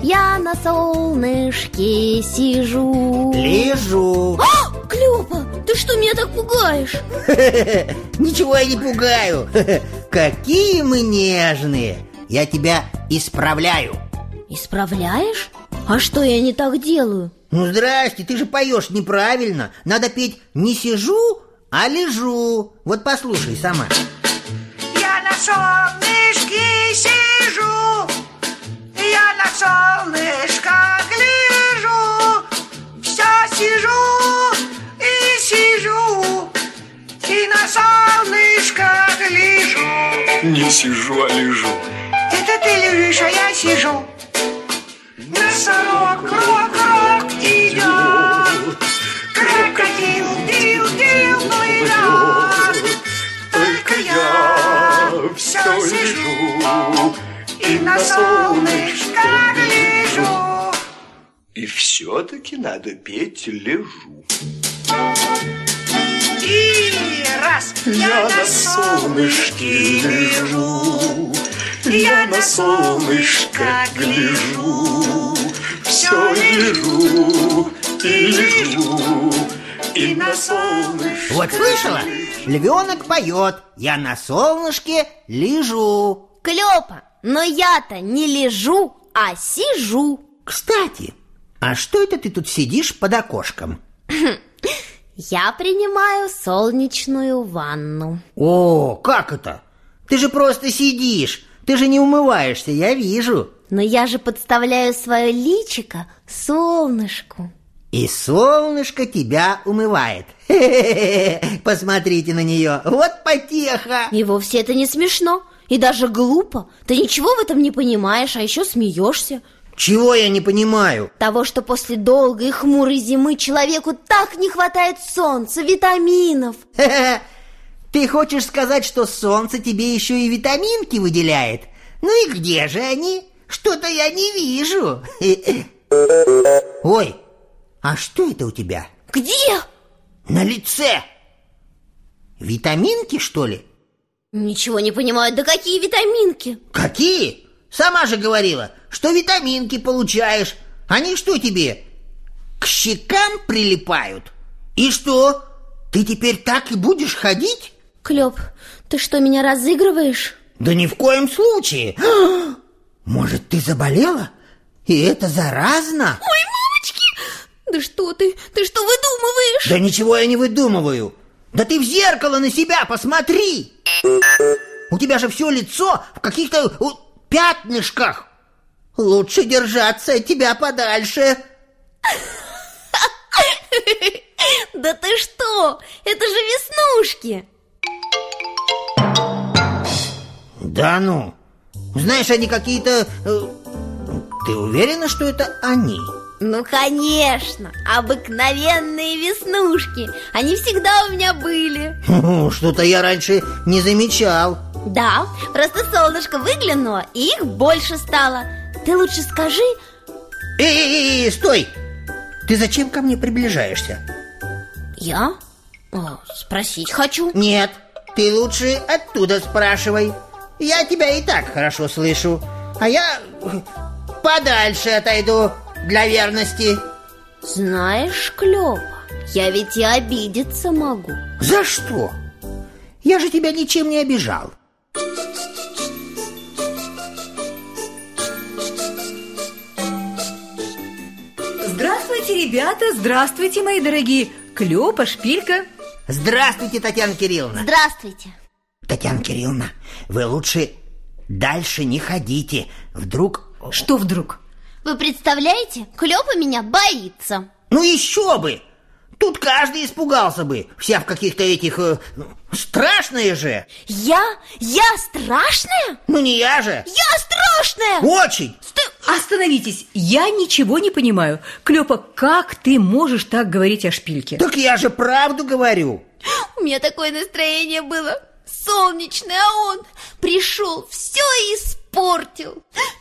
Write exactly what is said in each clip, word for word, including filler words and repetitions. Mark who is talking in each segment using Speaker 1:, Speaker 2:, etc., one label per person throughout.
Speaker 1: Я на солнышке сижу.
Speaker 2: Лежу.
Speaker 1: А, Клёпа, ты что меня так пугаешь?
Speaker 2: Ничего я не пугаю. Какие мы нежные. Я тебя исправляю.
Speaker 1: Исправляешь? А что я не так делаю?
Speaker 2: Ну, здрасте, ты же поешь неправильно. Надо петь не сижу, а лежу. Вот послушай сама.
Speaker 3: Я на солнышке сижу, я на солнышках лежу, все сижу и сижу, и на солнышках лежу.
Speaker 4: Не сижу, а лежу.
Speaker 3: Это ты лежишь, а я сижу. Носорог, крок, крок идет, крокодил, дил, дил, плывет. Только я все сижу и на солнышках лежу.
Speaker 4: И все-таки надо петь лежу.
Speaker 3: И раз я на солнышке лежу, я на солнышках лежу, все лежу и лежу, и на солнышке.
Speaker 2: Вот слышала? Львенок поет. Я на солнышке лежу.
Speaker 1: Клёпа, но я-то не лежу, а сижу.
Speaker 2: Кстати, а что это ты тут сидишь под окошком?
Speaker 1: Я принимаю солнечную ванну.
Speaker 2: О, как это? Ты же просто сидишь. Ты же не умываешься, я вижу.
Speaker 1: Но я же подставляю свое личико солнышку.
Speaker 2: И солнышко тебя умывает. Хе-хе-хе. Посмотрите на нее. Вот потеха.
Speaker 1: И вовсе это не смешно. И даже глупо. Ты ничего в этом не понимаешь, а еще смеешься.
Speaker 2: Чего я не понимаю?
Speaker 1: Того, что после долгой и хмурой зимы человеку так не хватает солнца, витаминов.
Speaker 2: Хе-хе. Ты хочешь сказать, что солнце тебе еще и витаминки выделяет? Ну и где же они? Что-то я не вижу. Ой, а что это у тебя?
Speaker 1: Где?
Speaker 2: На лице. Витаминки, что ли?
Speaker 1: Ничего не понимаю, да какие витаминки?
Speaker 2: Какие? Сама же говорила, что витаминки получаешь. Они что тебе, к щекам прилипают? И что, ты теперь так и будешь ходить?
Speaker 1: Клёп, ты что, меня разыгрываешь?
Speaker 2: Да ни в коем случае. Может, ты заболела? И это заразно?
Speaker 1: Ой, мамочки! Да что ты, ты что выдумываешь?
Speaker 2: Да ничего я не выдумываю. Да ты в зеркало на себя посмотри. У тебя же все лицо в каких-то пятнышках. Лучше держаться от тебя подальше.
Speaker 1: Да ты что? Это же веснушки.
Speaker 2: Да ну, знаешь, они какие-то... Ты уверена, что это они?
Speaker 1: Ну, конечно, обыкновенные веснушки. Они всегда у меня были.
Speaker 2: Что-то я раньше не замечал.
Speaker 1: Да, просто солнышко выглянуло, и их больше стало. Ты лучше скажи...
Speaker 2: Эй, эй, стой! Ты зачем ко мне приближаешься?
Speaker 1: Я? О, спросить хочу.
Speaker 2: Нет, ты лучше оттуда спрашивай. Я тебя и так хорошо слышу. А я подальше отойду для верности.
Speaker 1: Знаешь, Клёпа, я ведь и обидеться могу.
Speaker 2: За что? Я же тебя ничем не обижал.
Speaker 5: Здравствуйте, ребята, здравствуйте, мои дорогие. Клёпа, Шпилька.
Speaker 2: Здравствуйте, Татьяна Кирилловна.
Speaker 1: Здравствуйте.
Speaker 2: Татьяна Кирилловна, вы лучше дальше не ходите. Вдруг...
Speaker 5: Что вдруг?
Speaker 1: Вы представляете, Клёпа меня боится.
Speaker 2: Ну еще бы! Тут каждый испугался бы. Вся в каких-то этих... Э, страшные же.
Speaker 1: Я? Я страшная?
Speaker 2: Ну не я же.
Speaker 1: Я страшная!
Speaker 2: Очень!
Speaker 5: Остановитесь, я ничего не понимаю. Клёпа, как ты можешь так говорить о Шпильке?
Speaker 2: Так я же правду говорю.
Speaker 1: У меня такое настроение было солнечное, а он пришел, все испортил.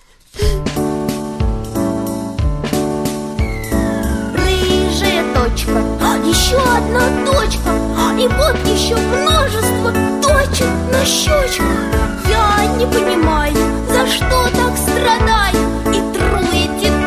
Speaker 1: Рыжая точка, еще одна точка, и вот еще множество точек на щечках. Я не понимаю, за что так страдаю, и тру эти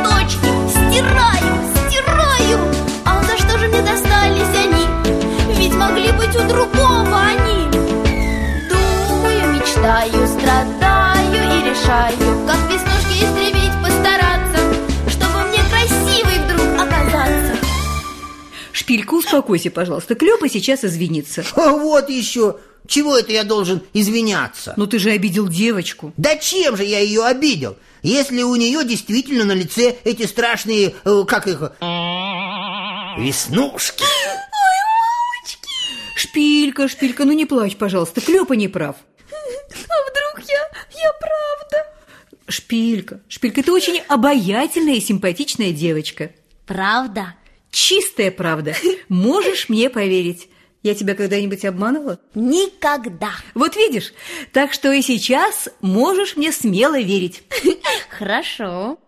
Speaker 1: решаю, как веснушки истребить постараться, чтобы мне красивой вдруг оказаться.
Speaker 5: Шпилька, успокойся, пожалуйста. Клёпа сейчас извинится.
Speaker 2: А вот еще. Чего это я должен извиняться?
Speaker 5: Ну ты же обидел девочку.
Speaker 2: Да чем же я ее обидел? Если у нее действительно на лице эти страшные, э, как их, веснушки.
Speaker 1: Ой, мамочки.
Speaker 5: Шпилька, Шпилька, ну не плачь, пожалуйста. Клёпа не прав.
Speaker 1: А вдруг я, я правда?
Speaker 5: Шпилька, Шпилька, ты очень обаятельная и симпатичная девочка.
Speaker 1: Правда?
Speaker 5: Чистая правда. Можешь мне поверить. Я тебя когда-нибудь обманывала?
Speaker 1: Никогда.
Speaker 5: Вот видишь, так что и сейчас можешь мне смело верить.
Speaker 1: Хорошо.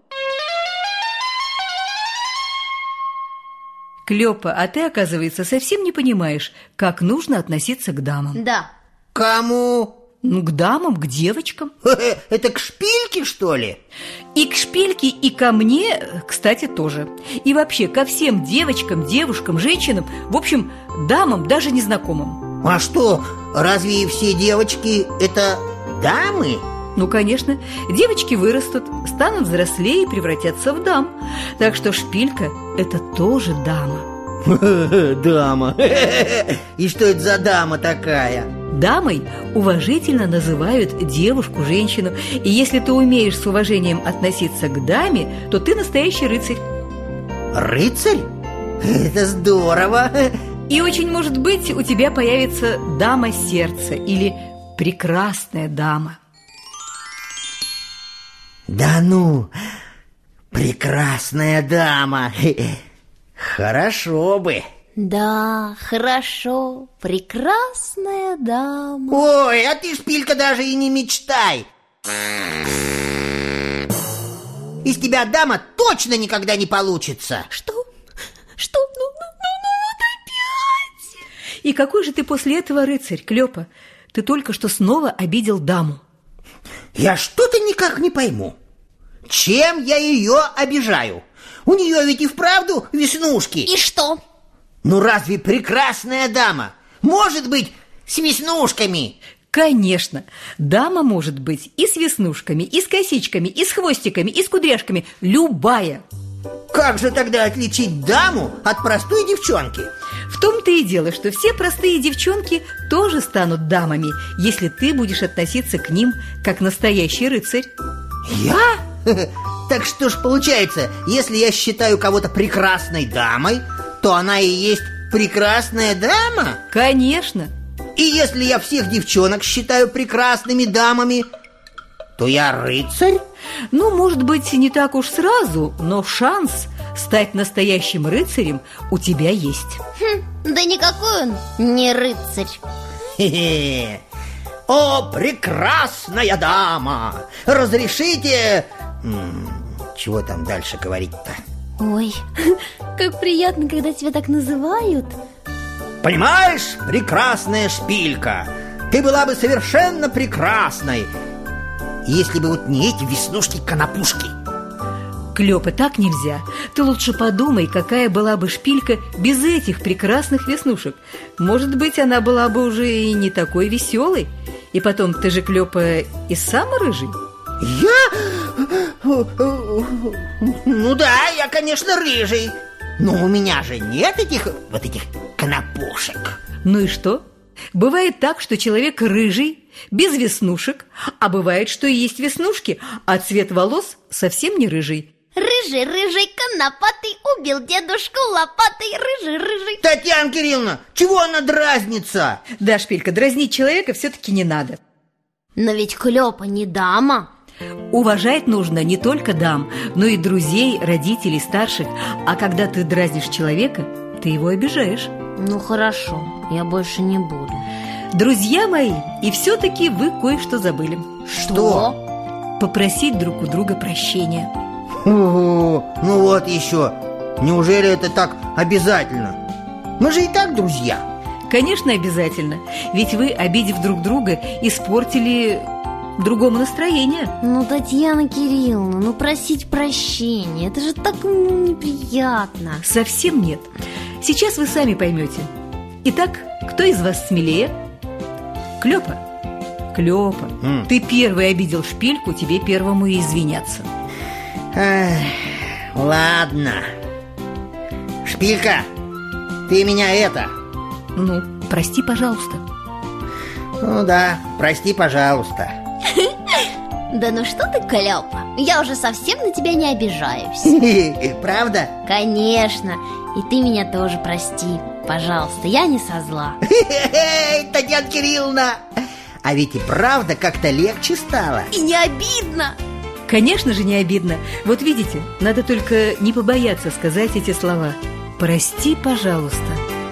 Speaker 5: Клёпа, а ты, оказывается, совсем не понимаешь, как нужно относиться к дамам.
Speaker 1: Да.
Speaker 2: Кому?
Speaker 5: Ну, к дамам, к девочкам.
Speaker 2: Это к Шпильке, что ли?
Speaker 5: И к Шпильке, и ко мне, кстати, тоже. И вообще ко всем девочкам, девушкам, женщинам, в общем, дамам, даже незнакомым.
Speaker 2: А что, разве и все девочки это дамы?
Speaker 5: Ну, конечно, девочки вырастут, станут взрослее и превратятся в дам. Так что Шпилька – это тоже дама.
Speaker 2: Дама. И что это за дама такая?
Speaker 5: Дамой уважительно называют девушку-женщину. И если ты умеешь с уважением относиться к даме, то ты настоящий рыцарь.
Speaker 2: Рыцарь? Это здорово.
Speaker 5: И очень может быть, у тебя появится дама сердца или прекрасная дама.
Speaker 2: Да ну, прекрасная дама. Хорошо бы.
Speaker 1: Да, хорошо, прекрасная дама.
Speaker 2: Ой, а ты, Шпилька, даже и не мечтай. Из тебя дама точно никогда не получится.
Speaker 1: Что? Что? Ну, ну, ну, ну, вот опять.
Speaker 5: И какой же ты после этого рыцарь, Клёпа? Ты только что снова обидел даму.
Speaker 2: Я что-то никак не пойму. Чем я ее обижаю? У нее ведь и вправду веснушки.
Speaker 1: И что?
Speaker 2: Ну разве прекрасная дама может быть с веснушками?
Speaker 5: Конечно, дама может быть и с веснушками, и с косичками, и с хвостиками, и с кудряшками. Любая.
Speaker 2: Как же тогда отличить даму от простой девчонки?
Speaker 5: В том-то и дело, что все простые девчонки тоже станут дамами, если ты будешь относиться к ним как настоящий рыцарь.
Speaker 2: Я? Так что ж получается, если я считаю кого-то прекрасной дамой, то она и есть прекрасная дама?
Speaker 5: Конечно.
Speaker 2: И если я всех девчонок считаю прекрасными дамами, то я рыцарь?
Speaker 5: Ну, может быть, не так уж сразу, но шанс стать настоящим рыцарем у тебя есть.
Speaker 1: Хм, да никакой он не рыцарь.
Speaker 2: Хе-хе. О, прекрасная дама! Разрешите... М-м, чего там дальше говорить-то?
Speaker 1: Ой, как приятно, когда тебя так называют.
Speaker 2: Понимаешь, прекрасная Шпилька, ты была бы совершенно прекрасной, если бы вот не эти веснушки-конопушки.
Speaker 5: Клёпа, так нельзя. Ты лучше подумай, какая была бы Шпилька без этих прекрасных веснушек. Может быть, она была бы уже и не такой веселой. И потом, ты же, Клёпа, и сам рыжий.
Speaker 2: Я? Ну да, я, конечно, рыжий. Но у меня же нет этих вот этих конопушек.
Speaker 5: Ну и что? Бывает так, что человек рыжий, без веснушек, а бывает, что и есть веснушки, а цвет волос совсем не рыжий.
Speaker 1: Рыжий, рыжий, конопатый, убил дедушку лопатой. Рыжий, рыжий.
Speaker 2: Татьяна Кирилловна, чего она дразнится?
Speaker 5: Да, Шпилька, дразнить человека все-таки не надо.
Speaker 1: Но ведь Клёпа не дама.
Speaker 5: Уважать нужно не только дам, но и друзей, родителей, старших. А когда ты дразнишь человека, ты его обижаешь.
Speaker 1: Ну хорошо, я больше не буду.
Speaker 5: Друзья мои, и все-таки вы кое-что забыли.
Speaker 2: Что?
Speaker 5: Попросить друг у друга прощения.
Speaker 2: Ого, ну вот еще. Неужели это так обязательно? Мы же и так друзья.
Speaker 5: Конечно, обязательно. Ведь вы, обидев друг друга, испортили другому настроение.
Speaker 1: Ну, Татьяна Кирилловна, ну просить прощения, это же так ну, неприятно.
Speaker 5: Совсем нет. Сейчас вы сами поймете. Итак, кто из вас смелее? Клёпа, Клёпа,
Speaker 2: М.
Speaker 5: ты первый обидел Шпильку, тебе первому и извиняться.
Speaker 2: Эх, ладно. Шпилька, ты меня это...
Speaker 5: Ну, прости, пожалуйста.
Speaker 2: Ну да, прости, пожалуйста.
Speaker 1: Да ну что ты, Клёпа, я уже совсем на тебя не обижаюсь.
Speaker 2: Правда?
Speaker 1: Конечно, и ты меня тоже прости, пожалуйста, я не со зла.
Speaker 2: Татьяна Кирилловна, а ведь и правда как-то легче стало.
Speaker 1: И не обидно.
Speaker 5: Конечно же, не обидно. Вот видите, надо только не побояться сказать эти слова. Прости, пожалуйста.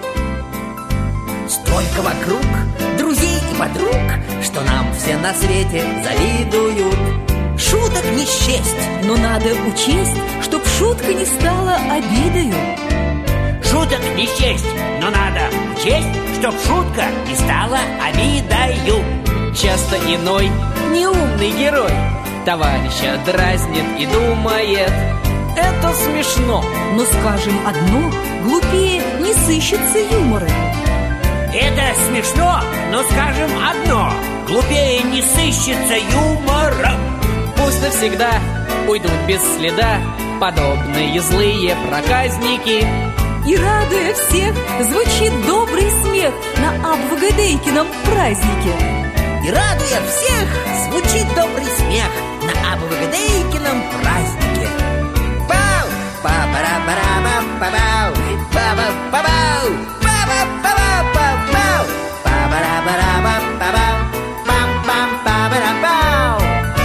Speaker 6: Столько вокруг друзей и подруг, что нам все на свете завидуют. Шуток не счесть,
Speaker 5: Но надо учесть, чтоб шутка не стала обидою.
Speaker 7: Шуток не счесть, но надо учесть, чтоб шутка не стала обидою.
Speaker 8: Часто иной неумный герой товарища дразнит и думает: это смешно.
Speaker 5: Но скажем одно, глупее не сыщется юмора.
Speaker 7: Это смешно, но скажем одно: глупее не сыщется юмора.
Speaker 8: Пусть навсегда уйдут без следа подобные злые проказники.
Speaker 5: И радуя всех, звучит добрый смех на Абвгадейкином празднике.
Speaker 6: и радуя всех, звучит добрый смех на Абвгадейкином празднике. Пау! Па-ба-ра-ба-ра-ба-ба-бау! Па-ба-ба-бау! Па-ба-ба-ба-ба-бау! Па-ба-ра-ба-ра-ба-ба-бау! Пам-пам-па-ба-ра-бау!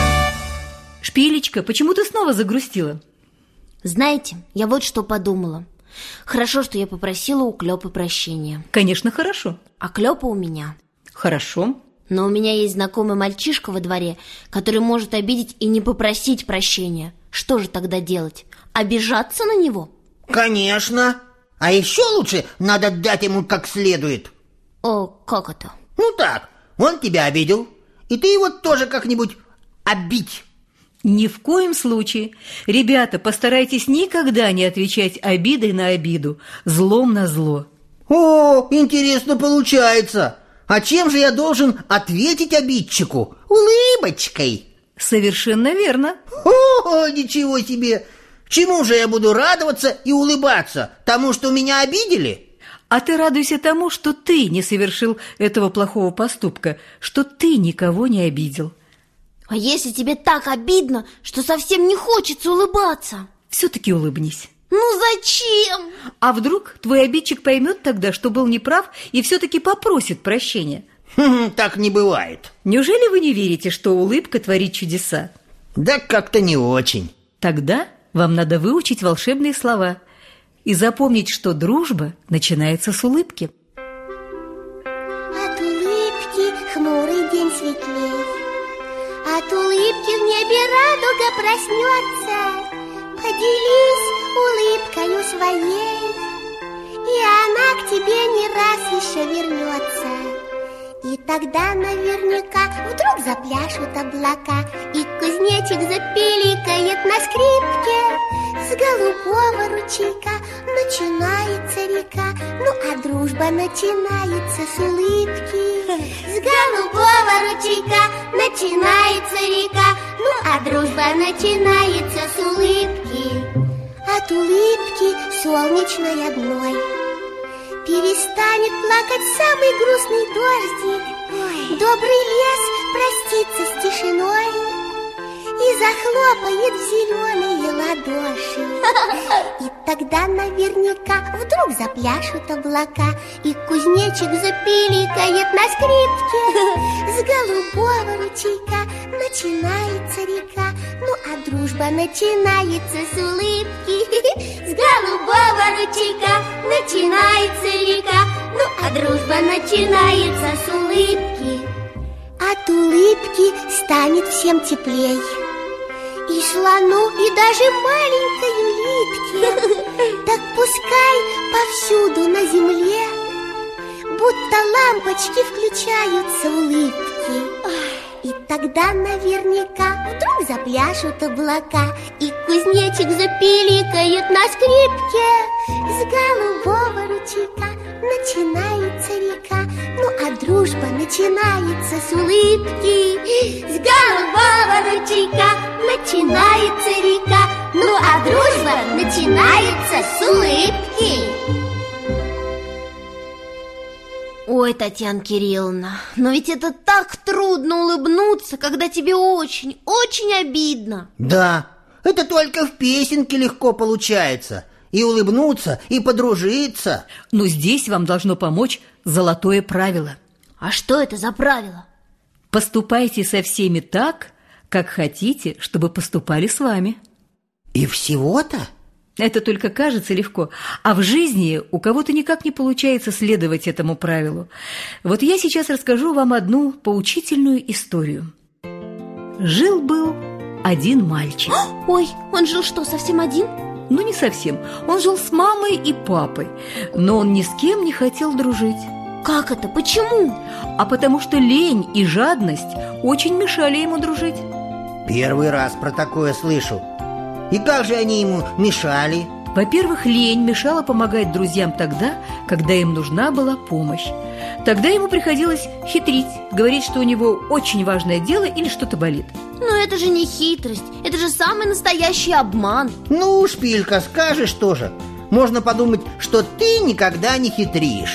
Speaker 5: Шпилечка, почему ты снова загрустила?
Speaker 1: Знаете, я вот что подумала. Хорошо, что я попросила у Клёпы прощения.
Speaker 5: Конечно, хорошо.
Speaker 1: А Клёпа у меня.
Speaker 5: Хорошо.
Speaker 1: Но у меня есть знакомый мальчишка во дворе, который может обидеть и не попросить прощения. Что же тогда делать? Обижаться на него?
Speaker 2: Конечно. А еще лучше надо дать ему как следует.
Speaker 1: О, как это?
Speaker 2: Ну так, он тебя обидел, и ты его тоже как-нибудь обидь.
Speaker 5: Ни в коем случае. Ребята, постарайтесь никогда не отвечать обидой на обиду, злом на зло.
Speaker 2: О, интересно получается. А чем же я должен ответить обидчику? Улыбочкой.
Speaker 5: Совершенно верно.
Speaker 2: О, ничего себе. Чему же я буду радоваться и улыбаться? Тому, что меня обидели?
Speaker 5: А ты радуйся тому, что ты не совершил этого плохого поступка, что ты никого не обидел.
Speaker 1: А если тебе так обидно, что совсем не хочется улыбаться?
Speaker 5: Все-таки улыбнись.
Speaker 1: Ну зачем?
Speaker 5: А вдруг твой обидчик поймет тогда, что был неправ, и все-таки попросит прощения?
Speaker 2: Хм, так не бывает.
Speaker 5: Неужели вы не верите, что улыбка творит чудеса?
Speaker 2: Да как-то не очень.
Speaker 5: Тогда вам надо выучить волшебные слова и запомнить, что дружба начинается с улыбки.
Speaker 9: От улыбки хмурый день светлей, от улыбки в небе радуга проснется. Поделись улыбкою своей, и она к тебе не раз еще вернется. И тогда наверняка вдруг запляшут облака, и кузнечик запиликает на скрипке. С голубого ручейка начинается река, ну а дружба начинается с улыбки. С голубого ручейка начинается река, ну а дружба начинается с улыбки. От улыбки солнечной одной перестанет плакать самый грустный дождик. Ой. Добрый лес простится с тишиной и захлопает в зеленые ладоши. И тогда наверняка вдруг запляшут облака, и кузнечик запиликает на скрипке. С голубого ручейка начинается река, ну а дружба начинается с улыбки. С голубого ручейка начинается река, ну а дружба начинается с улыбки. От улыбки станет всем теплей, и слону, и даже маленькой улитке. Так пускай повсюду на земле будто лампочки включаются улыбки. И тогда наверняка вдруг запляшут облака, и кузнечик запиликает на скрипке. С голубого ручейка начинается река. Ну, а дружба начинается с улыбки. С голубого ручейка начинается река. Ну, а дружба начинается с улыбки.
Speaker 1: Ой, Татьяна Кирилловна, но ведь это так трудно улыбнуться, когда тебе очень, очень обидно.
Speaker 2: Да, это только в песенке легко получается. И улыбнуться, и подружиться.
Speaker 5: Но здесь вам должно помочь золотое правило.
Speaker 1: А что это за правило?
Speaker 5: Поступайте со всеми так, как хотите, чтобы поступали с вами.
Speaker 2: И всего-то?
Speaker 5: Это только кажется легко, а в жизни у кого-то никак не получается следовать этому правилу. Вот я сейчас расскажу вам одну поучительную историю. Жил-был один мальчик.
Speaker 1: Ой, он жил что, совсем один?
Speaker 5: Ну, не совсем. Он жил с мамой и папой, но он ни с кем не хотел дружить.
Speaker 1: Как это? Почему?
Speaker 5: А потому что лень и жадность очень мешали ему дружить.
Speaker 2: Первый раз про такое слышу. И как же они ему мешали?
Speaker 5: Во-первых, лень мешала помогать друзьям тогда, когда им нужна была помощь. Тогда ему приходилось хитрить, говорить, что у него очень важное дело или что-то болит.
Speaker 1: Но это же не хитрость, это же самый настоящий обман.
Speaker 2: Ну, Шпилька, скажешь тоже. Можно подумать, что ты никогда не хитришь.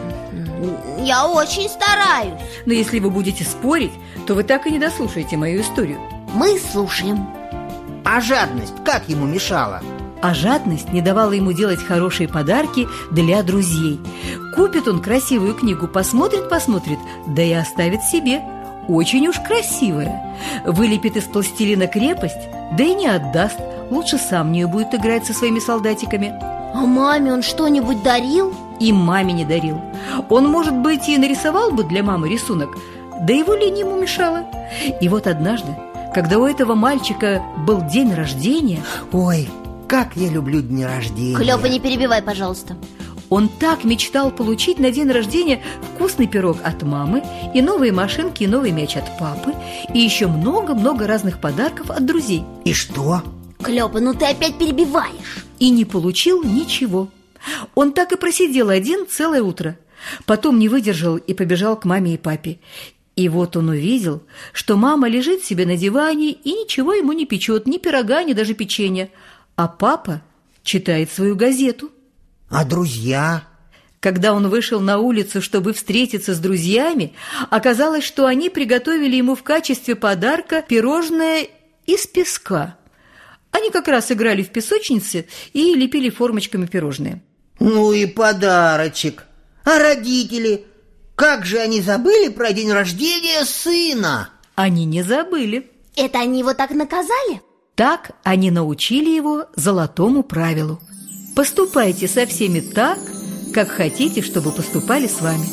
Speaker 1: Я очень стараюсь.
Speaker 5: Но если вы будете спорить, то вы так и не дослушаете мою историю.
Speaker 1: Мы слушаем.
Speaker 2: А жадность как ему мешала?
Speaker 5: А жадность не давала ему делать хорошие подарки для друзей. Купит он красивую книгу, посмотрит-посмотрит, да и оставит себе. Очень уж красивая. Вылепит из пластилина крепость, да и не отдаст. Лучше сам в нее будет играть со своими солдатиками.
Speaker 1: А маме он что-нибудь дарил?
Speaker 5: И маме не дарил. Он, может быть, и нарисовал бы для мамы рисунок, да его лень ему мешала. И вот однажды, когда у этого мальчика был день рождения...
Speaker 2: Ой, как я люблю дни рождения.
Speaker 1: Клёпа, не перебивай, пожалуйста.
Speaker 5: Он так мечтал получить на день рождения вкусный пирог от мамы, и новые машинки, и новый мяч от папы, и еще много-много разных подарков от друзей.
Speaker 2: И что?
Speaker 1: Клёпа, ну ты опять перебиваешь.
Speaker 5: И не получил ничего. Он так и просидел один целое утро. Потом не выдержал и побежал к маме и папе. И вот он увидел, что мама лежит себе на диване и ничего ему не печет, ни пирога, ни даже печенья. А папа читает свою газету.
Speaker 2: А друзья?
Speaker 5: Когда он вышел на улицу, чтобы встретиться с друзьями, оказалось, что они приготовили ему в качестве подарка пирожное из песка. Они как раз играли в песочнице и лепили формочками пирожные.
Speaker 2: Ну и подарочек. А родители? Как же они забыли про день рождения сына?
Speaker 5: Они не забыли.
Speaker 1: Это они его так наказали?
Speaker 5: Так они научили его золотому правилу. Поступайте со всеми так, как хотите, чтобы поступали с вами.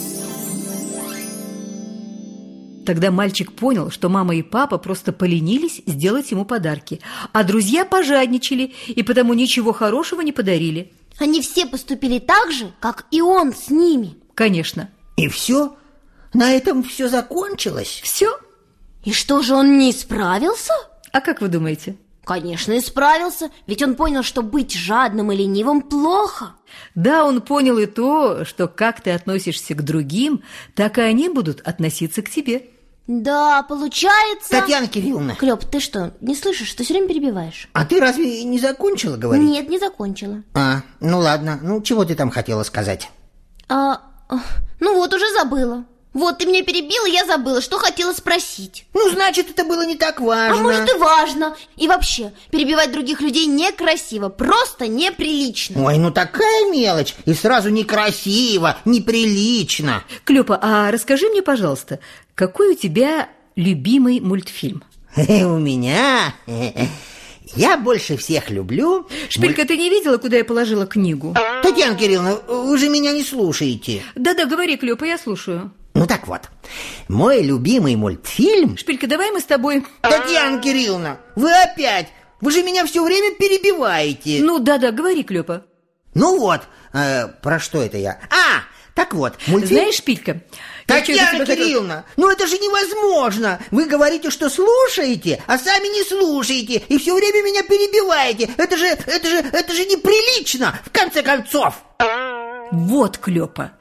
Speaker 5: Тогда мальчик понял, что мама и папа просто поленились сделать ему подарки, а друзья пожадничали и потому ничего хорошего не подарили.
Speaker 1: Они все поступили так же, как и он с ними.
Speaker 5: Конечно.
Speaker 2: И все? На этом все закончилось?
Speaker 5: Все.
Speaker 1: И что же, он не исправился?
Speaker 5: А как вы думаете?
Speaker 1: Конечно, исправился, ведь он понял, что быть жадным и ленивым плохо.
Speaker 5: Да, он понял и то, что как ты относишься к другим, так и они будут относиться к тебе.
Speaker 1: Да, получается...
Speaker 2: Татьяна Кирилловна.
Speaker 1: Клёп, ты что, не слышишь? Ты все время перебиваешь.
Speaker 2: А ты разве не закончила говорить?
Speaker 1: Нет, не закончила.
Speaker 2: А, ну ладно, ну чего ты там хотела сказать?
Speaker 1: А, ну вот, уже забыла. Вот, ты меня перебила, я забыла, что хотела спросить.
Speaker 2: Ну, значит, это было не так важно.
Speaker 1: А может, и важно. И вообще, перебивать других людей некрасиво, просто неприлично.
Speaker 2: Ой, ну такая мелочь, и сразу некрасиво, неприлично.
Speaker 5: Клёпа, а расскажи мне, пожалуйста, какой у тебя любимый мультфильм?
Speaker 2: У меня... Я больше всех люблю...
Speaker 5: Шпилька, ты не видела, куда я положила книгу?
Speaker 2: Татьяна Кирилловна, вы же меня не слушаете.
Speaker 5: Да-да, говори, Клёпа, я слушаю.
Speaker 2: Ну так вот, мой любимый мультфильм...
Speaker 5: Шпилька, давай мы с тобой...
Speaker 2: Татьяна Кирилловна, вы опять... Вы же меня все время перебиваете.
Speaker 5: Ну да-да, говори, Клёпа.
Speaker 2: Ну вот, э, про что это я? А, так вот, мультфильм...
Speaker 5: Знаешь, Шпилька...
Speaker 2: Татьяна Кирилловна, хотел... ну это же невозможно! Вы говорите, что слушаете, а сами не слушаете, и все время меня перебиваете. Это же, это же, это же неприлично, в конце концов!
Speaker 5: Вот, Клёпа,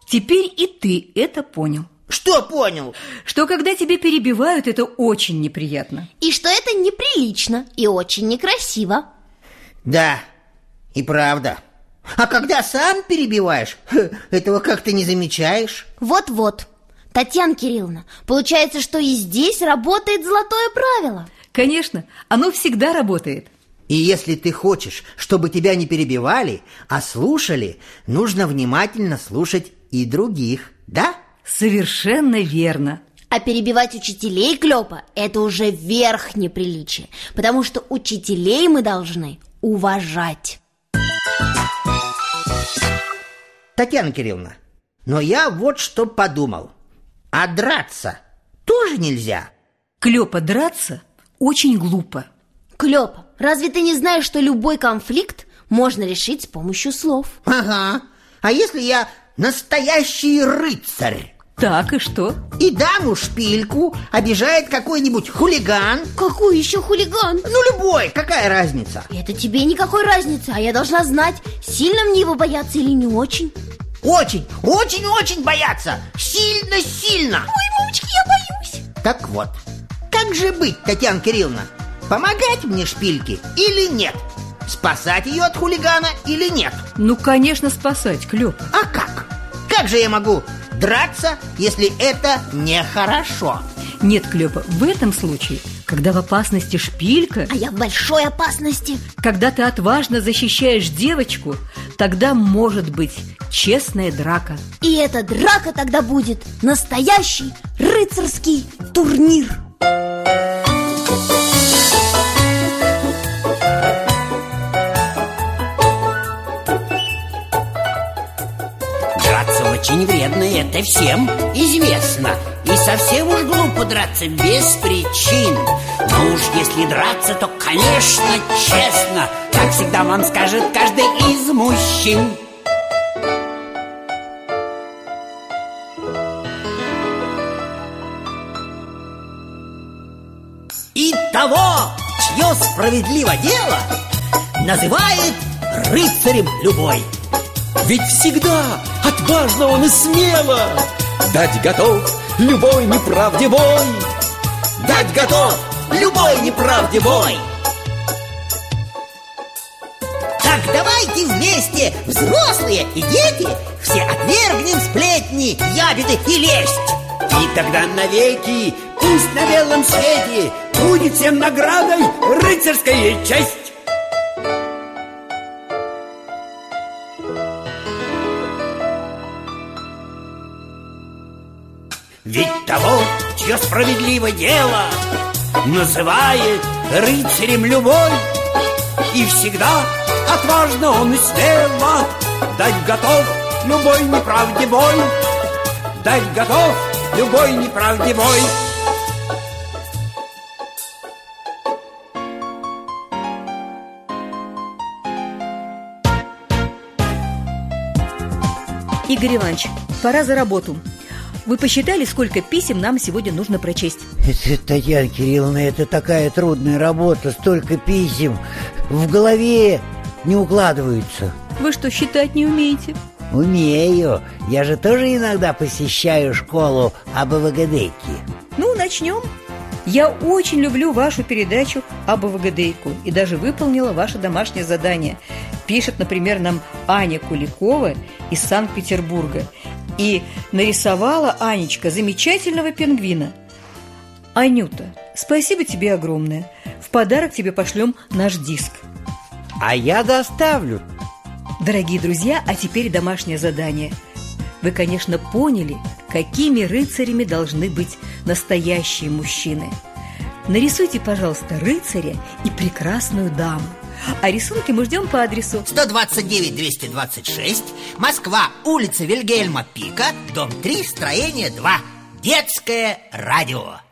Speaker 5: Теперь и ты это понял.
Speaker 2: Что понял?
Speaker 5: Что когда тебя перебивают, это очень неприятно.
Speaker 1: И что это неприлично и очень некрасиво.
Speaker 2: Да, и правда. А когда сам перебиваешь, этого как-то не замечаешь.
Speaker 1: Вот-вот. Татьяна Кирилловна, получается, что и здесь работает золотое правило.
Speaker 5: Конечно, оно всегда работает.
Speaker 2: И если ты хочешь, чтобы тебя не перебивали, а слушали, нужно внимательно слушать и других, да?
Speaker 5: Совершенно верно.
Speaker 1: А перебивать учителей, Клёпа, это уже верх неприличия, потому что учителей мы должны уважать.
Speaker 2: Татьяна Кирилловна, но я вот что подумал. А драться тоже нельзя?
Speaker 5: Клёпа, драться очень глупо.
Speaker 1: Клёпа, разве ты не знаешь, что любой конфликт можно решить с помощью слов?
Speaker 2: Ага. А если я настоящий рыцарь?
Speaker 5: Так, и что?
Speaker 2: И даму шпильку обижает какой-нибудь хулиган.
Speaker 1: Какой еще хулиган?
Speaker 2: Ну, любой, какая разница?
Speaker 1: Это тебе никакой разницы, а я должна знать, сильно мне его бояться или не очень.
Speaker 2: Очень, очень-очень бояться. Сильно-сильно.
Speaker 1: Ой, мамочки, я боюсь.
Speaker 2: Так вот, как же быть, Татьяна Кирилловна? Помогать мне шпильке или нет? Спасать ее от хулигана или нет?
Speaker 5: Ну, конечно, спасать, Клёп.
Speaker 2: А как? Как же я могу драться, если это нехорошо?
Speaker 5: Нет, Клёпа, в этом случае, когда в опасности шпилька,
Speaker 1: а я в большой опасности,
Speaker 5: когда ты отважно защищаешь девочку, тогда может быть честная драка.
Speaker 1: И эта драка тогда будет настоящий рыцарский турнир.
Speaker 7: Очень вредно, это всем известно. И совсем уж глупо драться без причин. Но уж если драться, то, конечно, честно. Как всегда вам скажет каждый из мужчин. И того, чье справедливо дело, называет рыцарем любой.
Speaker 10: Ведь всегда отважно он и смело дать готов любой неправде бой.
Speaker 7: Дать готов любой неправде бой. Так давайте вместе, взрослые и дети, все отвергнем сплетни, ябеды и лесть. И тогда навеки пусть на белом свете будет всем наградой рыцарская честь. Ведь того, чье справедливое дело, называет рыцарем любой. И всегда отважно он и смело дать готов любой неправде бой. Дать готов любой неправде бой.
Speaker 5: Игорь Иванович, пора за работу. Вы посчитали, сколько писем нам сегодня нужно прочесть?
Speaker 11: Это, Татьяна Кирилловна, это такая трудная работа, столько писем. В голове не укладываются.
Speaker 5: Вы что, считать не умеете?
Speaker 11: Умею. Я же тоже иногда посещаю школу АБВГДейки.
Speaker 5: Ну, начнем. Я очень люблю вашу передачу АБВГДейку и даже выполнила ваше домашнее задание. Пишет, например, нам Аня Куликова из Санкт-Петербурга. И нарисовала Анечка замечательного пингвина. Анюта, спасибо тебе огромное. В подарок тебе пошлем наш диск.
Speaker 11: А я доставлю.
Speaker 5: Дорогие друзья, а теперь домашнее задание. Вы, конечно, поняли, какими рыцарями должны быть настоящие мужчины. Нарисуйте, пожалуйста, рыцаря и прекрасную даму. А рисунки мы ждем по адресу
Speaker 6: сто двадцать девять двести двадцать шесть, Москва, улица Вильгельма Пика, дом три, строение два. Детское радио.